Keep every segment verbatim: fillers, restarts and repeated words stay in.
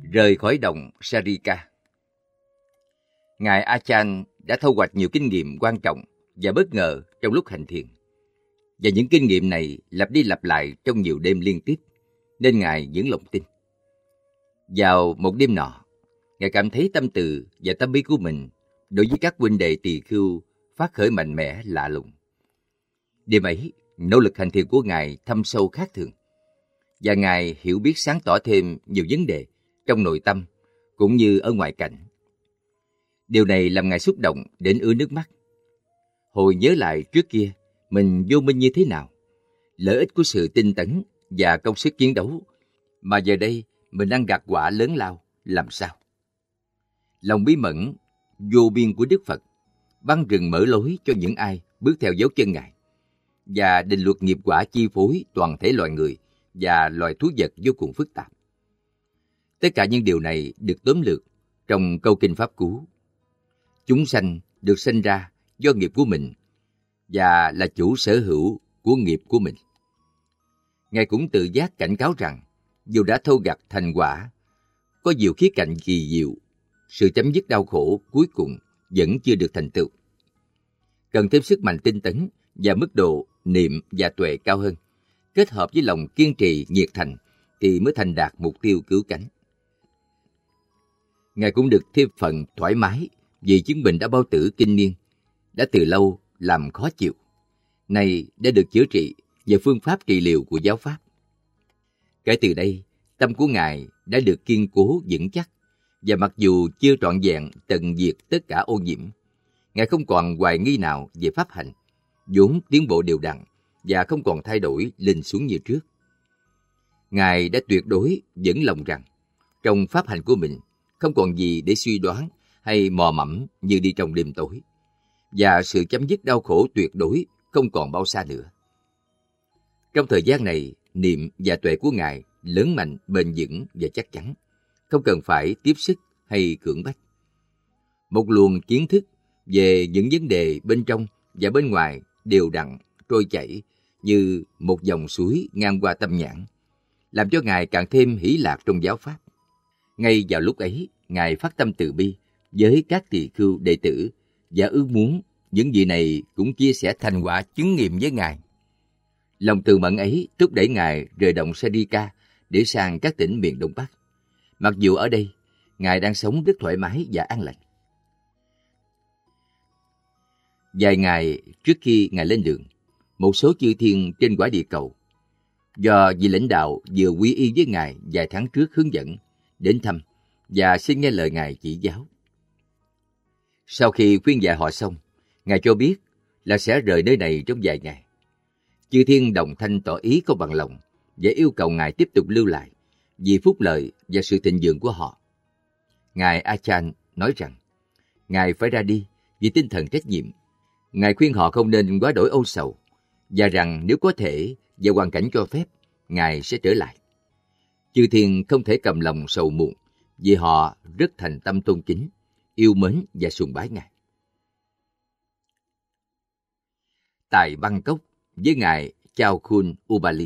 Rời khỏi động Sarika. Ngài Achan đã thu hoạch nhiều kinh nghiệm quan trọng và bất ngờ trong lúc hành thiền. Và những kinh nghiệm này lặp đi lặp lại trong nhiều đêm liên tiếp, nên Ngài vững lòng tin. Vào một đêm nọ, Ngài cảm thấy tâm từ và tâm bi của mình đối với các huynh đệ tỳ khưu phát khởi mạnh mẽ lạ lùng. Đêm ấy, nỗ lực hành thiền của Ngài thâm sâu khác thường, và Ngài hiểu biết sáng tỏ thêm nhiều vấn đề trong nội tâm cũng như ở ngoại cảnh. Điều này làm Ngài xúc động đến ứa nước mắt. Hồi nhớ lại trước kia mình vô minh như thế nào, lợi ích của sự tinh tấn và công sức chiến đấu, mà giờ đây mình đang gặt quả lớn lao làm sao. Lòng bí mẫn vô biên của Đức Phật băng rừng mở lối cho những ai bước theo dấu chân Ngài, và định luật nghiệp quả chi phối toàn thể loài người và loài thú vật vô cùng phức tạp. Tất cả những điều này được tóm lược trong câu kinh Pháp Cú. Chúng sanh được sinh ra do nghiệp của mình và là chủ sở hữu của nghiệp của mình. Ngài cũng tự giác cảnh cáo rằng dù đã thâu gặt thành quả, có nhiều khía cạnh kỳ diệu, sự chấm dứt đau khổ cuối cùng vẫn chưa được thành tựu. Cần thêm sức mạnh tinh tấn và mức độ niệm và tuệ cao hơn, kết hợp với lòng kiên trì nhiệt thành thì mới thành đạt mục tiêu cứu cánh. Ngài cũng được thêm phần thoải mái vì chứng bệnh đã bao tử kinh niên, đã từ lâu làm khó chịu, nay đã được chữa trị nhờ phương pháp trị liệu của giáo pháp. Kể từ đây, tâm của Ngài đã được kiên cố vững chắc, và mặc dù chưa trọn vẹn tận diệt tất cả ô nhiễm, Ngài không còn hoài nghi nào về pháp hành, vốn tiến bộ đều đặn và không còn thay đổi lên xuống như trước. Ngài đã tuyệt đối vững lòng rằng trong pháp hành của mình không còn gì để suy đoán hay mò mẫm như đi trong đêm tối, và sự chấm dứt đau khổ tuyệt đối không còn bao xa nữa. Trong thời gian này, niệm và tuệ của Ngài lớn mạnh, bền vững và chắc chắn, không cần phải tiếp sức hay cưỡng bách. Một luồng kiến thức về những vấn đề bên trong và bên ngoài đều đặn trôi chảy như một dòng suối ngang qua tâm nhãn, làm cho Ngài càng thêm hỷ lạc trong giáo pháp. Ngay vào lúc ấy, Ngài phát tâm từ bi với các tỳ khưu đệ tử và ước muốn những vị này cũng chia sẻ thành quả chứng nghiệm với Ngài. Lòng từ mẫn ấy thúc đẩy Ngài rời động Sarika để sang các tỉnh miền Đông Bắc. Mặc dù ở đây, Ngài đang sống rất thoải mái và an lành. Vài ngày trước khi Ngài lên đường, một số chư thiên trên quả địa cầu, do vị lãnh đạo vừa quy y với Ngài vài tháng trước hướng dẫn, đến thăm và xin nghe lời Ngài chỉ giáo. Sau khi khuyên dạy họ xong, Ngài cho biết là sẽ rời nơi này trong vài ngày. Chư thiên đồng thanh tỏ ý không bằng lòng và yêu cầu Ngài tiếp tục lưu lại vì phúc lợi và sự thịnh vượng của họ. Ngài Achan nói rằng Ngài phải ra đi vì tinh thần trách nhiệm. Ngài khuyên họ không nên quá đổi âu sầu, và rằng nếu có thể và hoàn cảnh cho phép, Ngài sẽ trở lại. Chư thiên không thể cầm lòng sầu muộn vì họ rất thành tâm tôn kính, yêu mến và sùng bái Ngài. Tại Bangkok với Ngài Chao Khun Upali.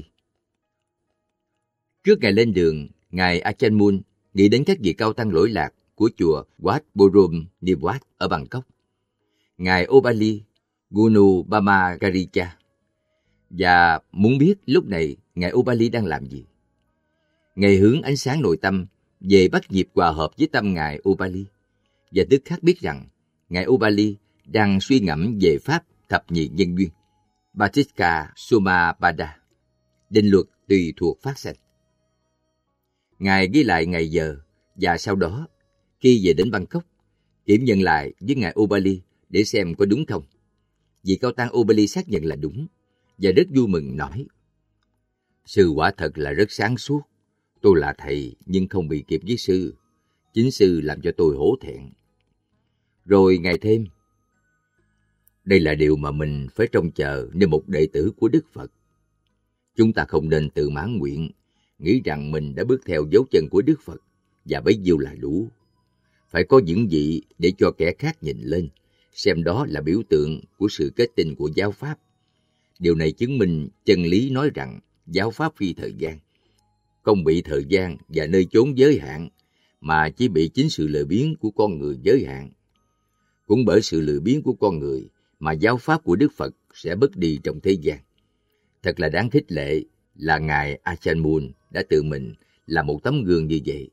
Trước ngày lên đường, Ngài Achan Mun nghĩ đến các vị cao tăng lỗi lạc của chùa Wat Borom Niwat ở Bangkok, Ngài Upali Gunu Bama Garicha, và muốn biết lúc này Ngài Upali đang làm gì. Ngài hướng ánh sáng nội tâm về bắt nhịp hòa hợp với tâm Ngài Upali, và tức khắc biết rằng Ngài Upali đang suy ngẫm về pháp thập nhị nhân duyên, Bhattika Sumappada, định luật tùy thuộc phát sanh. Ngài ghi lại ngày giờ, và sau đó, khi về đến Bangkok, kiểm nhận lại với Ngài Upali để xem có đúng không. Vị cao tăng Upali xác nhận là đúng, và rất vui mừng nói: Sư quả thật là rất sáng suốt. Tôi là thầy nhưng không bị kịp với sư. Chính sư làm cho tôi hổ thẹn. Rồi Ngài thêm: Đây là điều mà mình phải trông chờ nơi một đệ tử của Đức Phật. Chúng ta không nên tự mãn nguyện, nghĩ rằng mình đã bước theo dấu chân của Đức Phật và bấy nhiêu là đủ. Phải có những vị để cho kẻ khác nhìn lên, xem đó là biểu tượng của sự kết tinh của giáo pháp. Điều này chứng minh chân lý nói rằng giáo pháp phi thời gian, không bị thời gian và nơi chốn giới hạn, mà chỉ bị chính sự lười biếng của con người giới hạn. Cũng bởi sự lười biếng của con người mà giáo pháp của Đức Phật sẽ mất đi trong thế gian. Thật là đáng khích lệ là Ngài Ajahn Mun đã tự mình là một tấm gương như vậy.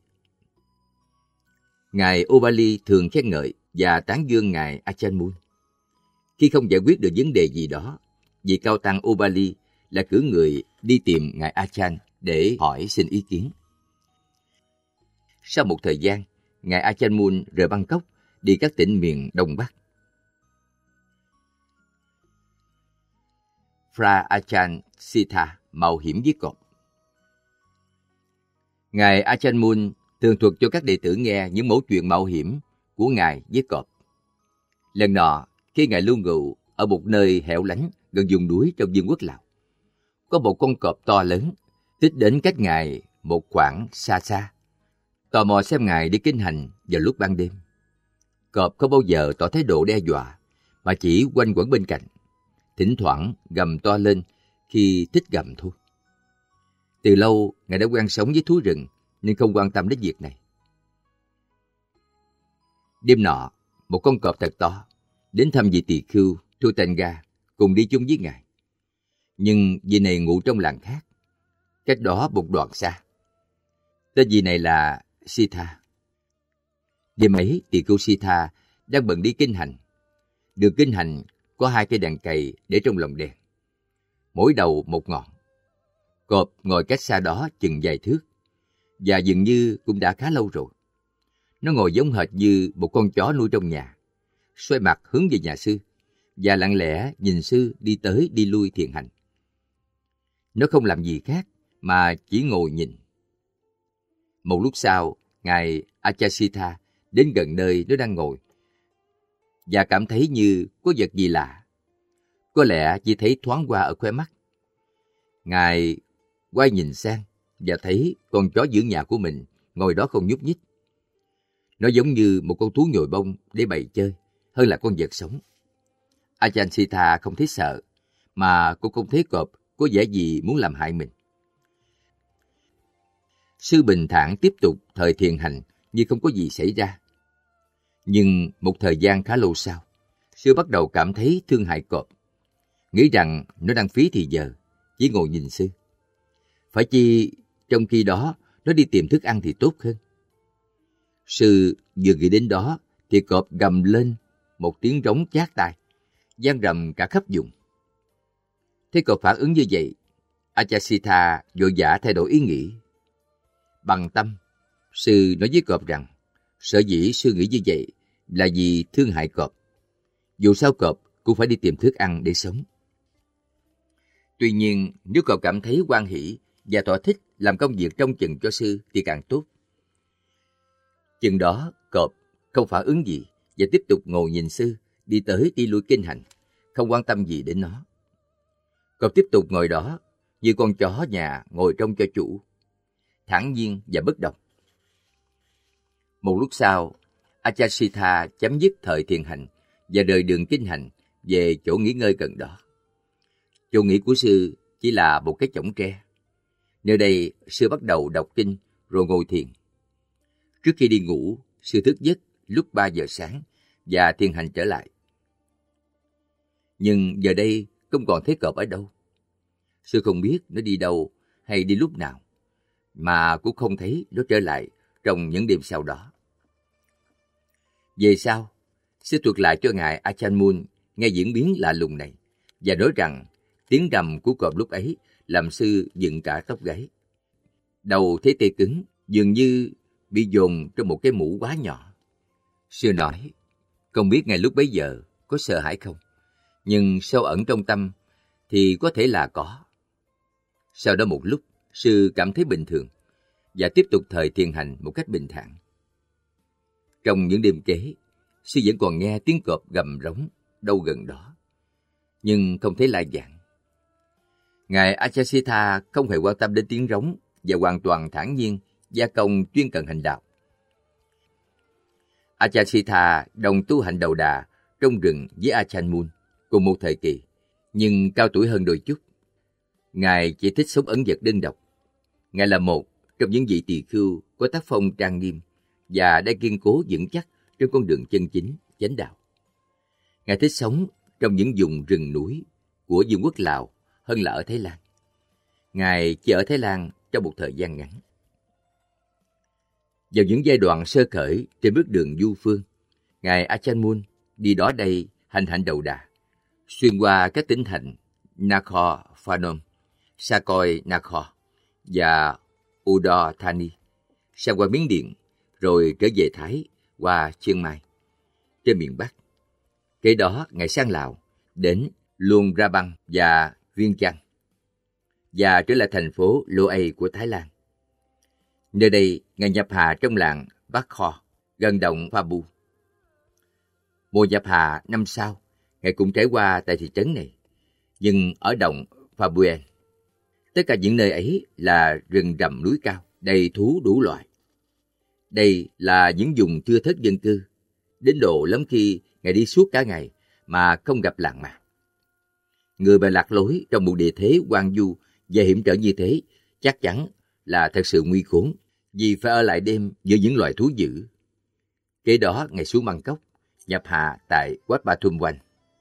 Ngài Ubali thường khen ngợi và tán dương Ngài Ajahn Mun. Khi không giải quyết được vấn đề gì đó, vị cao tăng Ubali là cử người đi tìm Ngài Ajahn để hỏi xin ý kiến. Sau một thời gian, Ngài Ajahn Mun rời Bangkok đi các tỉnh miền Đông Bắc. Fra Ajahn Sita mạo hiểm với cọp. Ngài Ajahn Mun thường thuật cho các đệ tử nghe những mẩu chuyện mạo hiểm của Ngài với cọp. Lần nọ, khi Ngài lưu ngụ ở một nơi hẻo lánh gần vùng núi trong Vương quốc Lào, có một con cọp to lớn tích đến cách Ngài một khoảng xa xa, tò mò xem Ngài đi kinh hành vào lúc ban đêm. Cọp không bao giờ tỏ thái độ đe dọa, mà chỉ quanh quẩn bên cạnh, thỉnh thoảng gầm to lên khi thích gầm thôi. Từ lâu, Ngài đã quen sống với thú rừng nên không quan tâm đến việc này. Đêm nọ, một con cọp thật to đến thăm vị tỳ khưu Thutanga cùng đi chung với Ngài. Nhưng vị này ngụ trong làng khác, cách đó một đoạn xa. Tên vị này là Sita. Đêm ấy, tỳ khưu Sita đang bận đi kinh hành. Đường kinh hành có hai cây đèn cầy để trong lồng đèn, mỗi đầu một ngọn. Cọp ngồi cách xa đó chừng vài thước, và dường như cũng đã khá lâu rồi. Nó ngồi giống hệt như một con chó nuôi trong nhà, xoay mặt hướng về nhà sư, và lặng lẽ nhìn sư đi tới đi lui thiền hành. Nó không làm gì khác mà chỉ ngồi nhìn. Một lúc sau, Ngài Ajahn đến gần nơi nó đang ngồi, và cảm thấy như có vật gì lạ. Có lẽ chỉ thấy thoáng qua ở khóe mắt. Ngài quay nhìn sang và thấy con chó giữ nhà của mình ngồi đó không nhúc nhích. Nó giống như một con thú nhồi bông để bày chơi, hơn là con vật sống. Ajahn Sita không thấy sợ, mà cũng không thấy cọp có vẻ gì muốn làm hại mình. Sư bình thản tiếp tục thời thiền hành như không có gì xảy ra. Nhưng một thời gian khá lâu sau, sư bắt đầu cảm thấy thương hại cọp, nghĩ rằng nó đang phí thì giờ, chỉ ngồi nhìn sư. Phải chi trong khi đó nó đi tìm thức ăn thì tốt hơn. Sư vừa nghĩ đến đó thì cọp gầm lên một tiếng rống chát tai, vang rầm cả khắp vùng. Thấy cọp phản ứng như vậy, Ajahn Sita vội vã thay đổi ý nghĩ. Bằng tâm, sư nói với cọp rằng sở dĩ sư nghĩ như vậy là vì thương hại cọp. Dù sao cọp cũng phải đi tìm thức ăn để sống. Tuy nhiên, nếu cọp cảm thấy hoan hỷ và thỏa thích làm công việc trông chừng cho sư thì càng tốt. Chừng đó, cọp không phản ứng gì và tiếp tục ngồi nhìn sư đi tới đi lui kinh hành, không quan tâm gì đến nó. Cọp tiếp tục ngồi đó như con chó nhà ngồi trông cho chủ, thản nhiên và bất động. Một lúc sau, Ajahn Sita chấm dứt thời thiền hành và rời đường kinh hành về chỗ nghỉ ngơi gần đó. Chỗ nghỉ của sư chỉ là một cái chõng tre. Nơi đây, sư bắt đầu đọc kinh rồi ngồi thiền. Trước khi đi ngủ, sư thức giấc lúc ba giờ sáng và thiền hành trở lại. Nhưng giờ đây không còn thấy cọp ở đâu. Sư không biết nó đi đâu hay đi lúc nào, mà cũng không thấy nó trở lại trong những đêm sau đó. Về sau, sư thuật lại cho Ngài Ajahn Mun nghe diễn biến lạ lùng này và nói rằng tiếng rầm của cọp lúc ấy làm sư dựng cả tóc gáy. Đầu thấy tê cứng, dường như bị dồn trong một cái mũ quá nhỏ. Sư nói, không biết ngay lúc bấy giờ có sợ hãi không, nhưng sâu ẩn trong tâm thì có thể là có. Sau đó một lúc, sư cảm thấy bình thường và tiếp tục thời thiền hành một cách bình thản. Trong những đêm kế, sư vẫn còn nghe tiếng cọp gầm rống đâu gần đó, nhưng không thấy lai vãng. Ngài Ajahn Sita không hề quan tâm đến tiếng rống và hoàn toàn thản nhiên gia công chuyên cần hành đạo. Ajahn Sita đồng tu hành đầu đà trong rừng với Ajahn Mun cùng một thời kỳ, nhưng cao tuổi hơn đôi chút. Ngài chỉ thích sống ẩn dật đơn độc. Ngài là một trong những vị tỳ khưu có tác phong trang nghiêm và đã kiên cố vững chắc trên con đường chân chính, chánh đạo. Ngài thích sống trong những vùng rừng núi của Vương quốc Lào hơn là ở Thái Lan. Ngài chỉ ở Thái Lan trong một thời gian ngắn. Vào những giai đoạn sơ khởi trên bước đường du phương, Ngài Ajahn Mun đi đó đây hành hạnh đầu đà, xuyên qua các tỉnh thành Nakhon Phanom, Sakoi Nakhon và Udon Thani, sang qua Miến Điện, rồi trở về Thái qua Chiang Mai trên miền Bắc. Kế đó Ngài sang Lào, đến Luang Prabang và Vientiane Chăn, và trở lại thành phố Loei của Thái Lan. Nơi đây, Ngài nhập hà trong làng Bắc Kho, gần động Pha Bu. Mùa nhập hà năm sau, Ngài cũng trải qua tại thị trấn này, nhưng ở động Pha Buen. Tất cả những nơi ấy là rừng rậm núi cao, đầy thú đủ loại. Đây là những vùng thưa thớt dân cư, đến độ lắm khi Ngài đi suốt cả ngày mà không gặp làng mạc. Người mà lạc lối trong một địa thế hoang vu và hiểm trở như thế chắc chắn là thật sự nguy khốn, vì phải ở lại đêm giữa những loài thú dữ. Kế đó Ngài xuống Bangkok, nhập hạ tại Wat Pathumwan.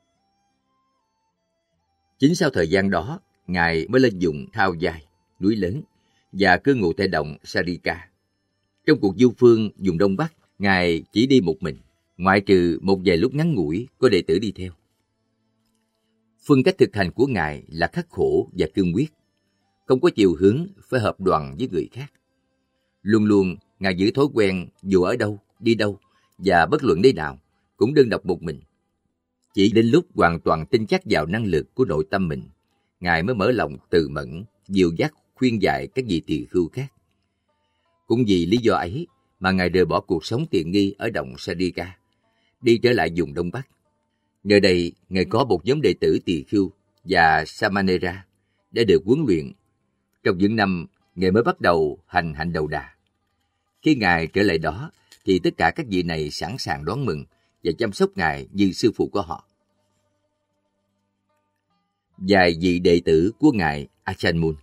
Chính sau thời gian đó, Ngài mới lên vùng Thao Giai, núi lớn, và cư ngụ tại động Sarika. Trong cuộc du phương vùng Đông Bắc, Ngài chỉ đi một mình, ngoại trừ một vài lúc ngắn ngủi có đệ tử đi theo. Phương cách thực hành của Ngài là khắc khổ và cương quyết, không có chiều hướng phải hợp đoàn với người khác. Luôn luôn Ngài giữ thói quen dù ở đâu, đi đâu và bất luận nơi nào cũng đơn độc một mình. Chỉ đến lúc hoàn toàn tin chắc vào năng lực của nội tâm mình, Ngài mới mở lòng từ mẫn, dìu dắt khuyên dạy các vị tỳ khưu khác. Cũng vì lý do ấy mà Ngài rời bỏ cuộc sống tiện nghi ở động Sarika, đi trở lại vùng Đông Bắc. Nơi đây, Ngài có một nhóm đệ tử tỳ khưu và Samanera đã được huấn luyện trong những năm Ngài mới bắt đầu hành hạnh đầu đà. Khi Ngài trở lại đó, thì tất cả các vị này sẵn sàng đón mừng và chăm sóc Ngài như sư phụ của họ. Vài vị đệ tử của Ngài Ajahn Mun.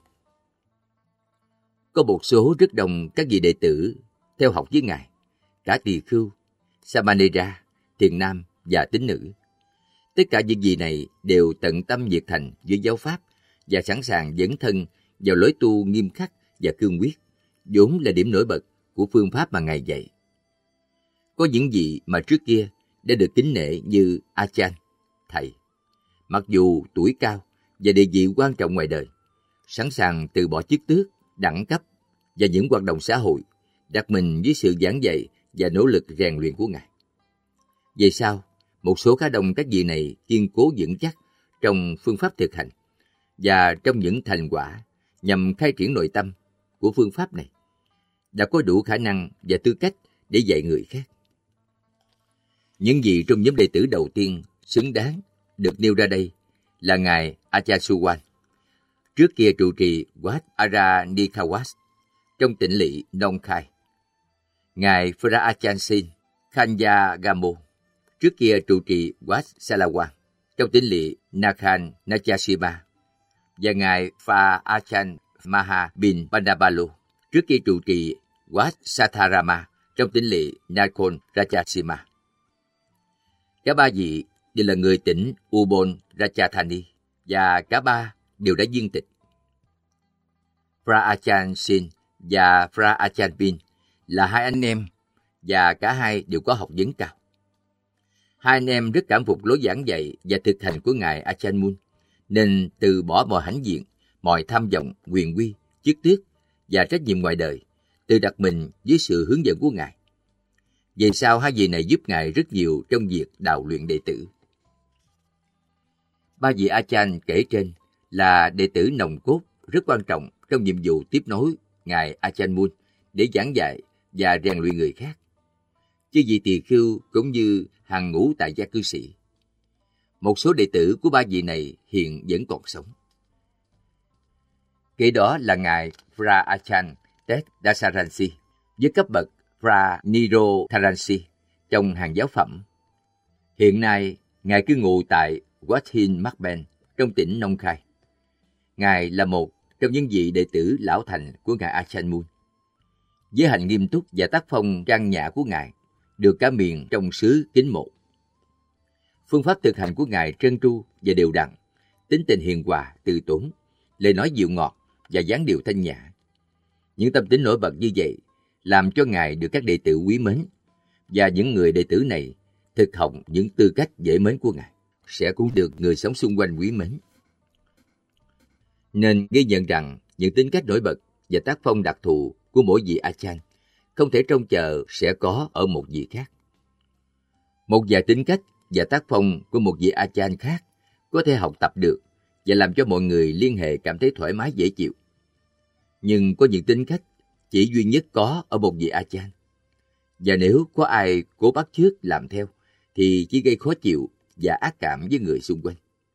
Có một số rất đông các vị đệ tử theo học với Ngài, cả tỳ khưu, Samanera, thiền nam và tín nữ. Tất cả những vị này đều tận tâm nhiệt thành với giáo pháp và sẵn sàng dấn thân vào lối tu nghiêm khắc và cương quyết, vốn là điểm nổi bật của phương pháp mà Ngài dạy. Có những vị mà trước kia đã được kính nể như Ajahn, thầy, mặc dù tuổi cao và địa vị quan trọng ngoài đời, sẵn sàng từ bỏ chức tước, đẳng cấp và những hoạt động xã hội, đặt mình dưới sự giảng dạy và nỗ lực rèn luyện của Ngài. Về sau, một số khá đông các vị này kiên cố vững chắc trong phương pháp thực hành và trong những thành quả nhằm khai triển nội tâm của phương pháp này, đã có đủ khả năng và tư cách để dạy người khác. Những vị trong nhóm đệ tử đầu tiên xứng đáng được nêu ra đây là Ngài Ajahn Suwan, trước kia trụ trì Wat Aranyikawas trong tỉnh lỵ Nong Khai. Ngài Phra Ajahn Sin Khanyagamo, trước kia trụ trì Wat Salawan trong tỉnh lỵ Nakhan Nachasima, và Ngài Pha Ajahn Maha Bin Bandabalo, trước kia trụ trì Wat Satharama trong tỉnh lỵ Nakhon Ratchasima. Cả ba vị đều là người tỉnh Ubon Ratchathani và cả ba đều đã viên tịch. Phra Ajahn Sin và Phra Ajahn Bin là hai anh em và cả hai đều có học vấn cao. Hai anh em rất cảm phục lối giảng dạy và thực hành của Ngài Ajahn Mun, nên từ bỏ mọi hãnh diện, mọi tham vọng, quyền uy, chức tước và trách nhiệm ngoài đời, tự đặt mình dưới sự hướng dẫn của Ngài. Về sau, hai vị này giúp Ngài rất nhiều trong việc đào luyện đệ tử. Ba vị Ajahn kể trên là đệ tử nòng cốt rất quan trọng trong nhiệm vụ tiếp nối Ngài Ajahn Mun để giảng dạy và rèn luyện người khác. Chứ vị tỳ khưu cũng như hàng ngũ tại gia cư sĩ. Một số đệ tử của ba vị này hiện vẫn còn sống. Kế đó là Ngài Phra Ajahn Tet Dasaransi với cấp bậc Phra Niro Tharansi trong hàng giáo phẩm. Hiện nay, Ngài cư ngụ tại Wat Hin Makben trong tỉnh Nong Khai. Ngài là một trong những vị đệ tử lão thành của Ngài Ajahn Mun. Giới hạnh nghiêm túc và tác phong trang nhã của Ngài được cả miền trong xứ kính mộ. Phương pháp thực hành của Ngài trơn tru và đều đặn, tính tình hiền hòa, từ tốn, lời nói dịu ngọt và dáng điệu thanh nhã. Những tâm tính nổi bật như vậy làm cho Ngài được các đệ tử quý mến, và những người đệ tử này thực học những tư cách dễ mến của Ngài sẽ cũng được người sống xung quanh quý mến. Nên ghi nhận rằng những tính cách nổi bật và tác phong đặc thù của mỗi vị Achan không thể trông chờ sẽ có ở một vị khác. Một vài tính cách và tác phong của một vị Achan khác có thể học tập được và làm cho mọi người liên hệ cảm thấy thoải mái dễ chịu. Nhưng có những tính cách chỉ duy nhất có ở một vị Achan, và nếu có ai cố bắt chước làm theo thì chỉ gây khó chịu và ác cảm với người xung quanh.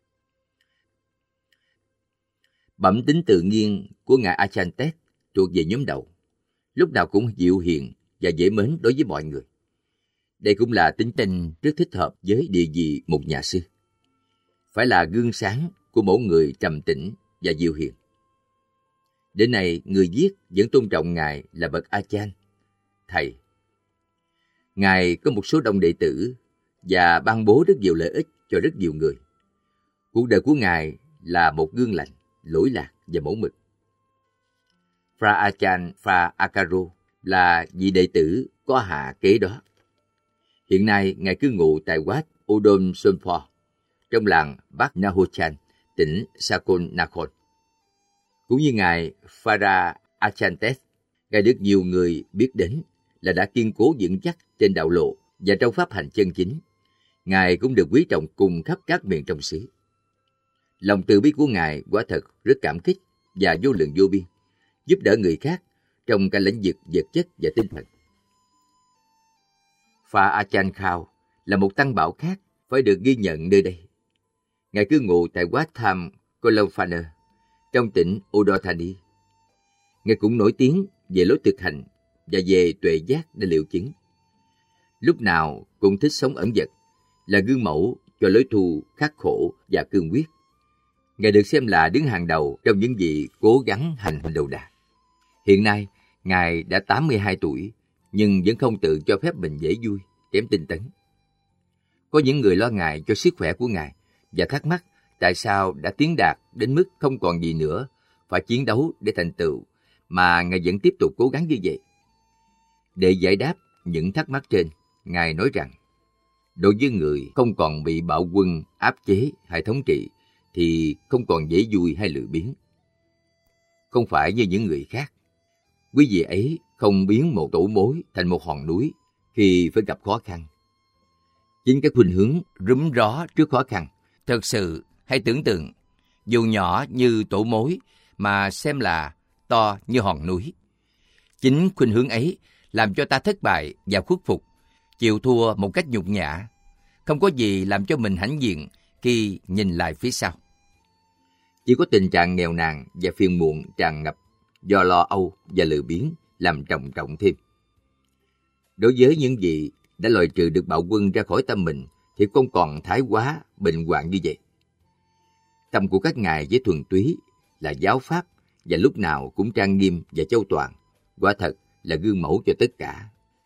Bẩm tính tự nhiên của Ngài Achan Tet thuộc về nhóm đầu, lúc nào cũng dịu hiền và dễ mến đối với mọi người. Đây cũng là tính tình rất thích hợp với địa vị một nhà sư. Phải là gương sáng của mỗi người trầm tĩnh và dịu hiền. Đến nay, người viết vẫn tôn trọng Ngài là bậc Achan, thầy. Ngài có một số đông đệ tử và ban bố rất nhiều lợi ích cho rất nhiều người. Cuộc đời của Ngài là một gương lành, lỗi lạc và mẫu mực. Fra Achan Fra Akaro là vị đệ tử có hạ kế đó. Hiện nay, Ngài cư ngụ tại Wat Odom Sonpo, trong làng Bắc Nahochan, tỉnh Sakon Nakhon. Cũng như Ngài Phara Achan Tet, Ngài được nhiều người biết đến là đã kiên cố vững chắc trên đạo lộ và trong pháp hành chân chính. Ngài cũng được quý trọng cùng khắp các miền trong xứ. Lòng từ bi của Ngài quả thật rất cảm kích và vô lượng vô biên, giúp đỡ người khác trong cả lĩnh vực vật chất và tinh thần. Pha Achan Khao là một tăng bảo khác phải được ghi nhận nơi đây. Ngài cư ngụ tại Wat Tham Kolonphaner, trong tỉnh Udon Thani. Ngài cũng nổi tiếng về lối thực hành và về tuệ giác để liệu chứng. Lúc nào cũng thích sống ẩn dật, là gương mẫu cho lối tu khắc khổ và cương quyết. Ngài được xem là đứng hàng đầu trong những vị cố gắng hành đầu đà. Hiện nay, Ngài đã tám mươi hai tuổi, nhưng vẫn không tự cho phép mình dễ vui, kém tinh tấn. Có những người lo ngại cho sức khỏe của Ngài và thắc mắc tại sao đã tiến đạt đến mức không còn gì nữa, phải chiến đấu để thành tựu, mà Ngài vẫn tiếp tục cố gắng như vậy. Để giải đáp những thắc mắc trên, Ngài nói rằng, đối với người không còn bị bạo quân áp chế hay thống trị, thì không còn dễ vui hay lười biếng. Không phải như những người khác. Quý vị ấy không biến một tổ mối thành một hòn núi khi phải gặp khó khăn. Chính cái khuynh hướng rúm ró trước khó khăn. Thật sự, hãy tưởng tượng, dù nhỏ như tổ mối mà xem là to như hòn núi. Chính khuynh hướng ấy làm cho ta thất bại và khuất phục, chịu thua một cách nhục nhã. Không có gì làm cho mình hãnh diện khi nhìn lại phía sau. Chỉ có tình trạng nghèo nàn và phiền muộn tràn ngập do lo âu và lười biếng làm trầm trọng thêm. Đối với những vị đã loại trừ được bạo quân ra khỏi tâm mình thì không còn thái quá, bệnh hoạn như vậy. Tâm của các ngài với thuần túy là giáo pháp và lúc nào cũng trang nghiêm và châu toàn, quả thật là gương mẫu cho tất cả.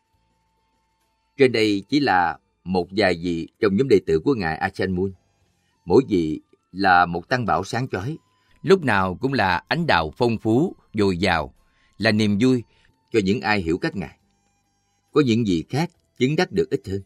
Trên đây chỉ là một vài vị trong nhóm đệ tử của Ngài Achan Mun. Mỗi vị là một tăng bảo sáng chói, lúc nào cũng là ánh đạo phong phú, dồi dào, là niềm vui cho những ai hiểu các ngài. Có những vị khác chứng đắc được ít hơn.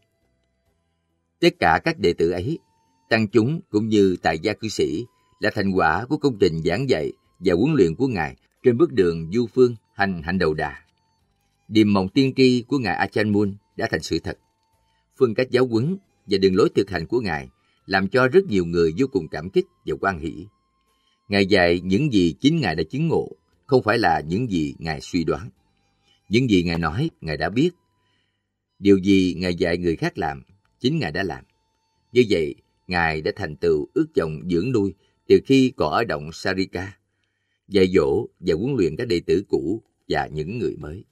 Tất cả các đệ tử ấy, tăng chúng cũng như tại gia cư sĩ, là thành quả của công trình giảng dạy và huấn luyện của Ngài trên bước đường du phương hành hạnh đầu đà. Điềm mộng tiên tri của Ngài Achan Mun đã thành sự thật. Phương cách giáo huấn và đường lối thực hành của Ngài làm cho rất nhiều người vô cùng cảm kích và hoan hỷ. Ngài dạy những gì chính Ngài đã chứng ngộ, không phải là những gì Ngài suy đoán. Những gì Ngài nói, Ngài đã biết. Điều gì Ngài dạy người khác làm, chính Ngài đã làm. Như vậy, Ngài đã thành tựu ước vọng dưỡng nuôi từ khi còn ở động Sarika, dạy dỗ và huấn luyện các đệ tử cũ và những người mới.